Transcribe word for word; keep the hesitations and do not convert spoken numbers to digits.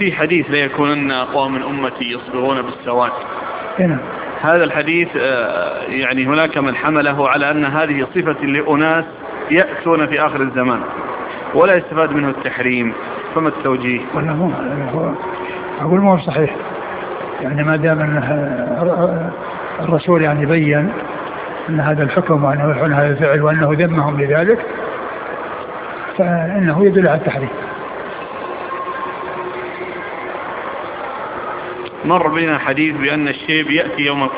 في حديث لا يكونن أقوام من أمتي يصبرون بالسواد. هنا هذا الحديث يعني هناك من حمله على أن هذه صفة لأناس يأتون في آخر الزمان ولا يستفاد منه التحريم، فما التوجيه؟ ولا هو أقول ما هو صحيح، يعني ما دام أن الرسول يعني بين أن هذا الحكم وأنه يفعل هذا الفعل وأنه ذمهم لذلك فإنه يدل على التحريم. مر بنا حديث بأن الشيب يأتي يوم